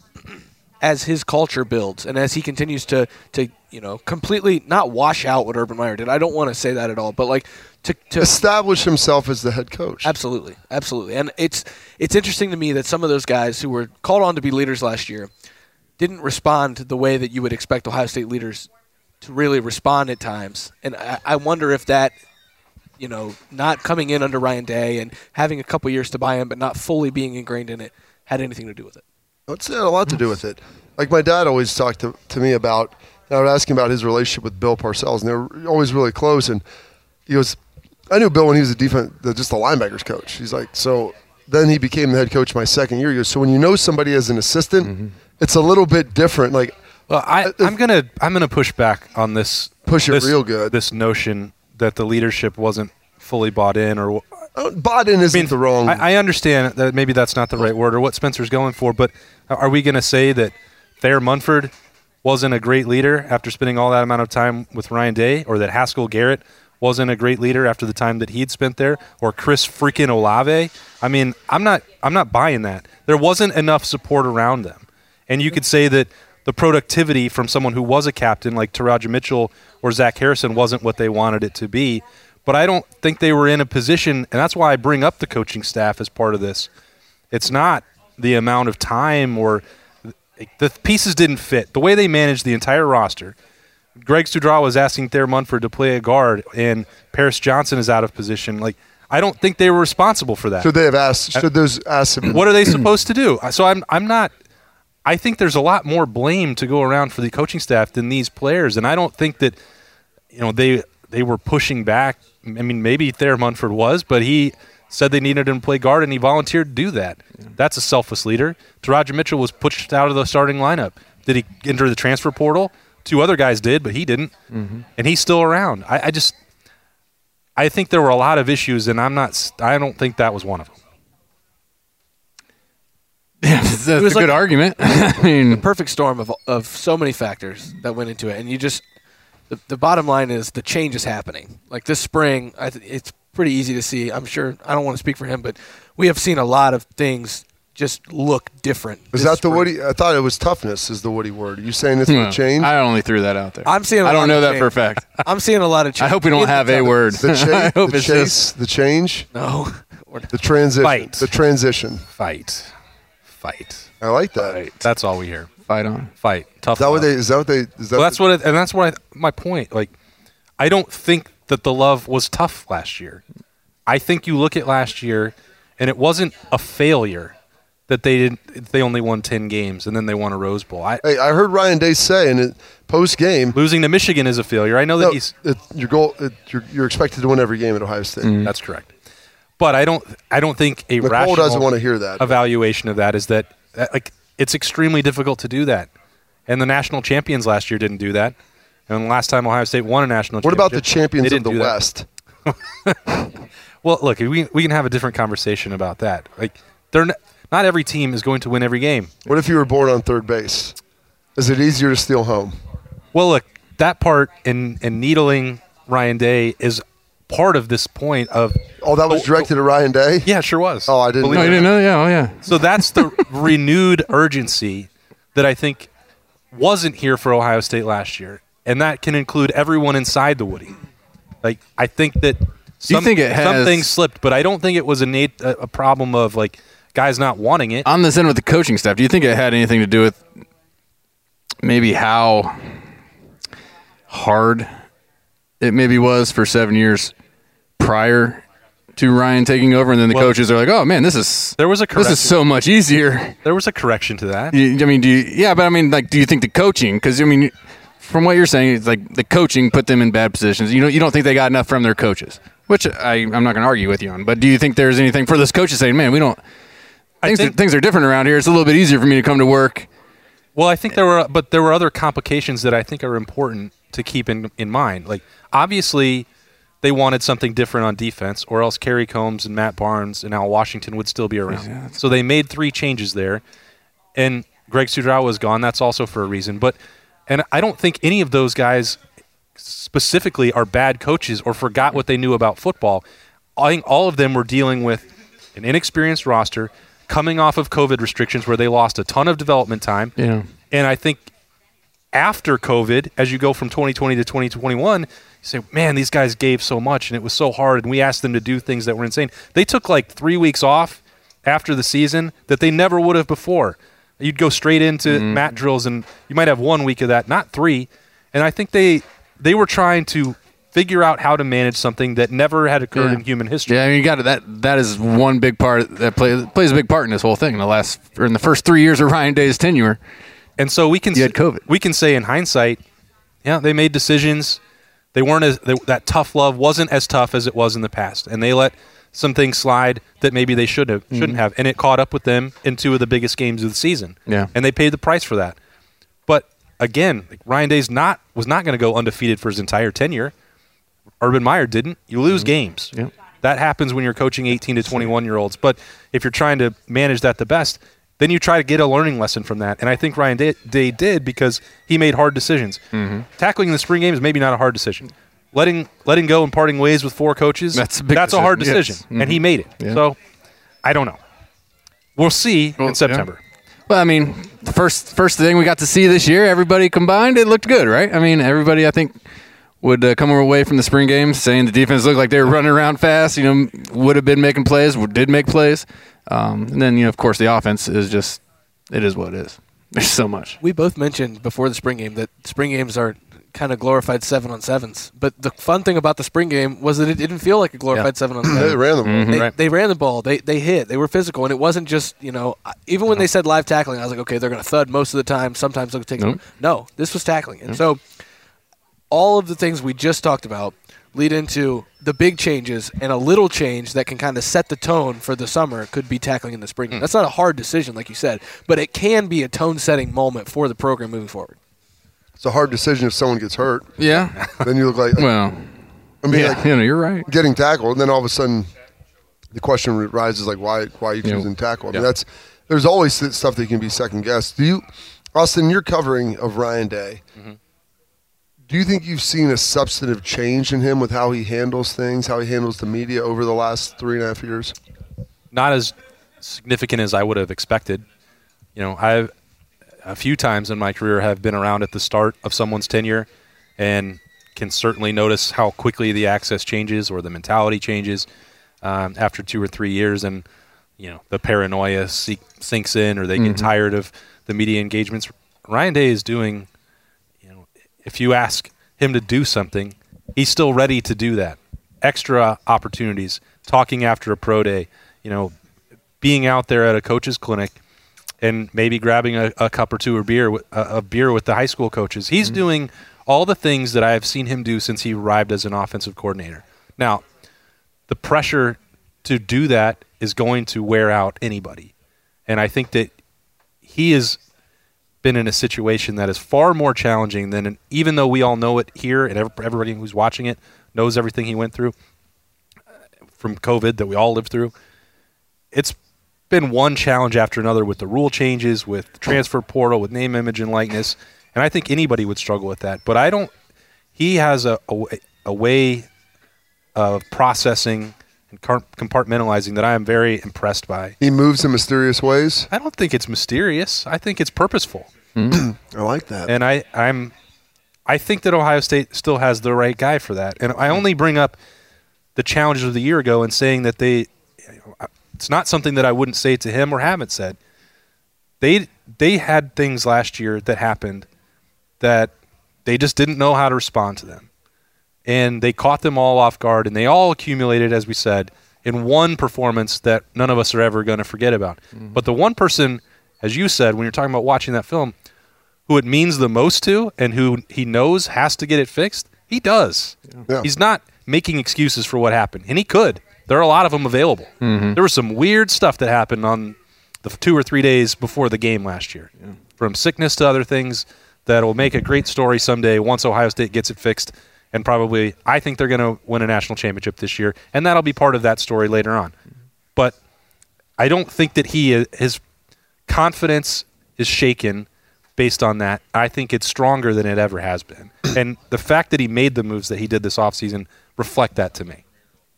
as his culture builds and as he continues to, to you know, completely not wash out what Urban Meyer did. I don't want to say that at all, but like to, to
Establish himself as the head coach.
Absolutely, absolutely. And it's it's interesting to me that some of those guys who were called on to be leaders last year didn't respond the way that you would expect Ohio State leaders to really respond at times. And I, I wonder if that, you know, not coming in under Ryan Day and having a couple years to buy in but not fully being ingrained in it had anything to do with it.
It's had a lot to do with it. Like my dad always talked to, to me about, and I would ask him about his relationship with Bill Parcells, and they were always really close. And he goes, I knew Bill when he was a defense, just a linebackers coach. He's like, so then he became the head coach my second year. He goes, so when you know somebody as an assistant,
Mm-hmm.
it's a little bit different. Like,
Well, I, I'm gonna I'm gonna push back on this.
Push it
this,
real good.
This notion that the leadership wasn't fully bought in, or
uh, bought in isn't
I mean,
the wrong.
I, I understand that maybe that's not the right word or what Spencer's going for, but are we going to say that Thayer Munford wasn't a great leader after spending all that amount of time with Ryan Day, or that Haskell Garrett wasn't a great leader after the time that he'd spent there, or Chris freaking Olave? I mean, I'm not I'm not buying that. There wasn't enough support around them. And you could say that the productivity from someone who was a captain like Taraja Mitchell or Zach Harrison wasn't what they wanted it to be. But I don't think they were in a position, and that's why I bring up the coaching staff as part of this. It's not the amount of time, or the pieces didn't fit. The way they managed the entire roster, Greg Studrawa was asking Thayer Munford to play a guard, and Paris Johnson is out of position. Like, I don't think they were responsible for that.
should they have asked? Should those asked him?
What are they supposed to do? So I'm I'm not. I think there's a lot more blame to go around for the coaching staff than these players, and I don't think that you know they they were pushing back. I mean, maybe Thayer Munford was, but he said they needed him to play guard, and he volunteered to do that. Yeah. That's a selfless leader. Taraja Mitchell was pushed out of the starting lineup. Did he enter the transfer portal? Two other guys did, but he didn't, mm-hmm. and he's still around. I, I just, I think there were a lot of issues, and I'm not. I don't think that was one of them.
Yeah, that's a
like
good argument. I mean,
the perfect storm of of so many factors that went into it, and you just the, the bottom line is the change is happening. Like this spring, I th- it's pretty easy to see. I'm sure I don't want to speak for him, but we have seen a lot of things just look different.
Is that the Woody? I thought it was toughness. Is the Woody word? Are you saying this is a change?
I only threw that out there.
I'm seeing. A
I
lot
don't know
of
that
change.
for a fact.
I'm seeing a lot of change.
I hope we don't
in
have
the
a word.
The, cha-
I hope
the
it's
chase,
just
the change,
No.
the transition,
Fight.
the transition.
Fight, fight.
I like that.
Fight. That's all we hear.
fight on.
Fight. Tough.
Is that what
love.
they? Is that what they? Is that
Well, that's
the-
what, it, and that's what I, my point. Like, I don't think that the love was tough last year. I think you look at last year, and it wasn't a failure that they didn't. They only won ten games, and then they won a Rose Bowl. I,
Hey, I heard Ryan Day say in it post game.
losing to Michigan is a failure. I know that
No,
he's.
it, your goal. It, you're, you're expected to win every game at Ohio State.
That's correct. But I don't. I don't think a
Nicole
rational
doesn't want to hear that.
evaluation of that is that, that like it's extremely difficult to do that, and the national champions last year didn't do that. And the last time Ohio State won a national
What about
championship,
the champions
they
of
didn't
the
do that.
West?
Well, look, we we can have a different conversation about that. Like they're not, not every team is going to win every game.
What if you were born on third base? Is it easier to steal home?
Well, look, that part in, in needling Ryan Day is part of this point of.
Oh, that was directed at Ryan Day?
Yeah, it sure was.
Oh, I didn't
No,
know.
you didn't know? Yeah, oh, yeah.
So that's the renewed urgency that I think wasn't here for Ohio State last year. And that can include everyone inside the Woody. Like, I think that some,
you think it has-
some things slipped, but I don't think it was a, nat- a, a problem of, like, guys not wanting it.
On this end with the coaching staff, do you think it had anything to do with maybe how hard it maybe was for seven years prior to Ryan taking over, and then the
Well,
coaches are like, "Oh man, this is
there was a
this
correction.
is so much easier."
There was a correction to that.
You- I mean, do you, yeah, but I mean, like, do you think the coaching? Because I mean, from what you're saying, it's like the coaching put them in bad positions. You know, you don't think they got enough from their coaches, which I I'm not going to argue with you on. But do you think there's anything for those coaches saying, "Man, we don't things
think-
are, things are different around here. It's a little bit easier for me to come to work."
Well, I think there were, but there were other complications that I think are important to keep in, in mind. Like, obviously, they wanted something different on defense, or else Kerry Combs and Matt Barnes and Al Washington would still be around.
Yeah,
so they made three changes there, and Greg Studrawa was gone. That's also for a reason. But, and I don't think any of those guys specifically are bad coaches or forgot what they knew about football. I think all of them were dealing with an inexperienced roster, coming off of COVID restrictions where they lost a ton of development time.
Yeah.
And I think after COVID, as you go from twenty twenty to twenty twenty-one, you say, man, these guys gave so much and it was so hard, and we asked them to do things that were insane. They took like three weeks off after the season that they never would have before. You'd go straight into
Mm-hmm.
mat drills, and you might have one week of that, not three. And I think they they were trying to figure out how to manage something that never had occurred
Yeah.
in human history.
Yeah, I mean, you got to, that. That is one big part that play, plays a big part in this whole thing. In the last or in the first three years of Ryan Day's tenure,
And so we can
You had COVID.
we can say in hindsight, yeah, they made decisions. They weren't as they, that tough love wasn't as tough as it was in the past, and they let some things slide that maybe they should have shouldn't have, and it caught up with them in two of the biggest games of the season.
Yeah.
and they paid the price for that. But again, like, Ryan Day's not was not going to go undefeated for his entire tenure. Urban Meyer didn't. You lose games.
Yep.
That happens when you're coaching eighteen to twenty-one year olds. But if you're trying to manage that the best, then you try to get a learning lesson from that. And I think Ryan Day, Day did, because he made hard decisions.
Mm-hmm.
Tackling in the spring game is maybe not a hard decision. Letting letting go and parting ways with four coaches,
That's a big
that's a hard
decision, yes.
decision. And he made it.
Yeah.
So I don't know. We'll see
Well,
in September.
yeah. Well, I mean, the first first thing we got to see this year, everybody combined, it looked good, right? I mean, everybody, I think, would uh, come away from the spring game saying the defense looked like they were running around fast, you know, would have been making plays, did make plays. Um, and then, you know, of course, the offense is just, it is what it is. There's so much.
We both mentioned before the spring game that spring games are kind of glorified seven on sevens. But the fun thing about the spring game was that it didn't feel like a glorified seven on seven.
They ran the ball.
Mm-hmm.
They,
Right.
they ran the ball. They they hit. They were physical, and it wasn't just, you know. I- Even when they said live tackling, I was like, okay, they're going to thud most of the time. Sometimes they'll take.
Nope.
No, this was tackling, and so all of the things we just talked about lead into the big changes, and a little change that can kind of set the tone for the summer could be tackling in the spring.
Mm.
That's not a hard decision, like you said, but it can be a tone-setting moment for the program moving forward.
It's a hard decision if someone gets hurt.
Yeah.
Then you look like,
Well,
I mean,
yeah,
like
you know, you're right.
getting tackled, and then all of a sudden the question rises, like, why why are you
Yeah.
choosing tackle? I mean,
Yeah.
that's there's always stuff that can be second guessed. Do you, Austin, your covering of Ryan Day,
Mm-hmm.
do you think you've seen a substantive change in him with how he handles things, how he handles the media over the last three and a half years?
Not as significant as I would have expected. You know, I've a few times in my career have been around at the start of someone's tenure and can certainly notice how quickly the access changes or the mentality changes um, after two or three years, and you know the paranoia se- sinks in, or they get tired of the media engagements. Ryan Day is doing, you know, if you ask him to do something, he's still ready to do that. Extra opportunities, talking after a pro day, you know, being out there at a coach's clinic and maybe grabbing a, a cup or two of beer, with- a, a beer with the high school coaches. He's doing all the things that I have seen him do since he arrived as an offensive coordinator. Now, the pressure to do that is going to wear out anybody. And I think that he has been in a situation that is far more challenging than, even though we all know it here and ev- everybody who's watching it knows everything he went through uh, from COVID that we all lived through, it's been one challenge after another with the rule changes, with the transfer portal, with name, image, and likeness, and I think anybody would struggle with that. But I don't. He has a a, a way of processing and compartmentalizing that I am very impressed by.
He moves in mysterious ways?
I don't think it's mysterious. I think it's purposeful.
Mm-hmm. I like that.
And I, I'm, I think that Ohio State still has the right guy for that. And I only bring up the challenges of the year ago and saying that they, it's not something that I wouldn't say to him or haven't said. They they had things last year that happened that they just didn't know how to respond to them. And they caught them all off guard, and they all accumulated, as we said, in one performance that none of us are ever going to forget about. Mm-hmm. But the one person, as you said, when you're talking about watching that film, who it means the most to and who he knows has to get it fixed, he does. Yeah. Yeah. He's not making excuses for what happened, and he could. There are a lot of them available. Mm-hmm. There was some weird stuff that happened on the two or three days before the game last year, yeah. from sickness to other things that will make a great story someday once Ohio State gets it fixed. And probably, I think they're going to win a national championship this year, and that'll be part of that story later on. But I don't think that he his confidence is shaken based on that. I think it's stronger than it ever has been. And the fact that he made the moves that he did this offseason reflect that to me.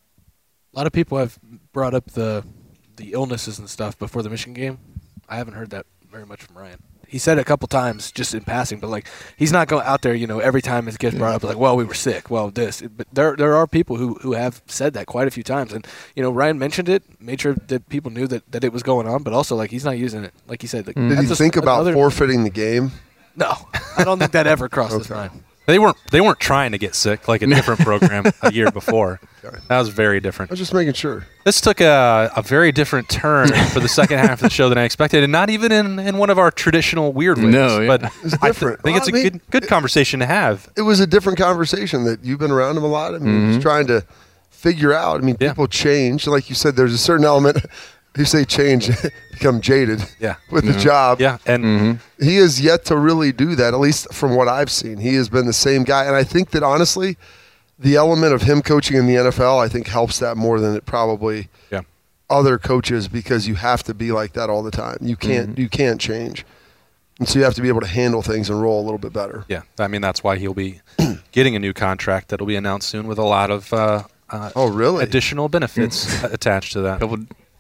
A lot of people have brought up the the illnesses and stuff before the Michigan game. I haven't heard that very much from Ryan. He said it a couple times just in passing, but like he's not going out there, you know, every time it gets brought up, like, well, we were sick, well, this. But there there are people who, who have said that quite a few times. And, you know, Ryan mentioned it, made sure that people knew that, that it was going on, but also, like, he's not using it. Like he said. Like,
Did he think about another... forfeiting the game?
No. I don't think that ever crossed his
okay.
mind.
They weren't they weren't trying to get sick like a different program a year before. That was very different.
I was just making sure.
This took a, a very different turn for the second half of the show than I expected, and not even in, in one of our traditional weird ways.
No, yeah.
But
it's different.
I th- think it's
well,
a
I mean,
good good conversation to have.
It was a different conversation that you've been around him a lot. I mean, mm-hmm. just trying to figure out. I mean,
yeah.
people change. Like you said, there's a certain element. You say change, become jaded
yeah.
with
mm-hmm.
the job.
Yeah, and
mm-hmm. he has yet to really do that, at least from what I've seen. He has been the same guy. And I think that, honestly, the element of him coaching in the N F L, I think, helps that more than it probably
yeah.
other coaches, because you have to be like that all the time. You can't mm-hmm. you can't change. And so you have to be able to handle things and roll a little bit better.
Yeah, I mean, that's why he'll be getting a new contract that will be announced soon with a lot of uh, uh,
oh, really?
additional benefits attached to that.
Couple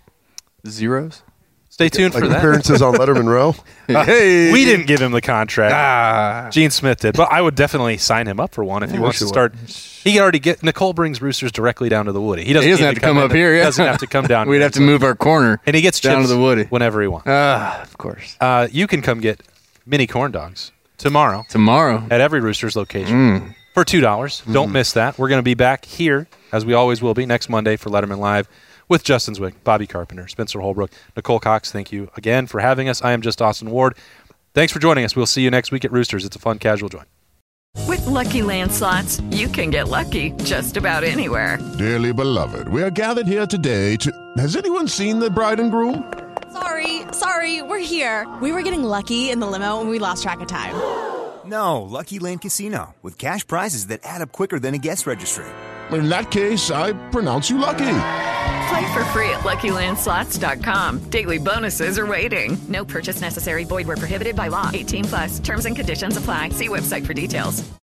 zeros?
Stay tuned
like
for that.
Appearances on Letterman Row.
Uh,
hey.
We didn't give him the contract.
Ah.
Gene Smith did, but I would definitely sign him up for one if
Yeah,
he wants to
would.
start. He can already get Nicole brings Roosters directly down to the Woody. He doesn't,
he doesn't
need
have to come, come up here.
He
Yeah.
doesn't have to come down.
We'd
here,
have to
so.
move our corner,
and he gets
down
chips
to the Woody
whenever he wants.
Ah, of course.
Uh, you can come get mini corn dogs tomorrow.
Tomorrow
at every Roosters location
mm.
for two dollars. Mm. Don't miss that. We're going to be back here as we always will be next Monday for Letterman Live. With Justin Zwick, Bobby Carpenter, Spencer Holbrook, Nicole Cox, thank you again for having us. I am just Austin Ward. Thanks for joining us. We'll see you next week at Roosters. It's a fun, casual joint.
With Lucky Land Slots, you can get lucky just about anywhere.
Dearly beloved, we are gathered here today to... Has anyone seen the bride and groom?
Sorry, sorry, we're here. We were getting lucky in the limo and we lost track of time.
No, Lucky Land Casino, with cash prizes that add up quicker than a guest registry.
In that case, I pronounce you lucky.
Play for free at Lucky Land Slots dot com. Daily bonuses are waiting. No purchase necessary. Void where prohibited by law. eighteen plus. Terms and conditions apply. See website for details.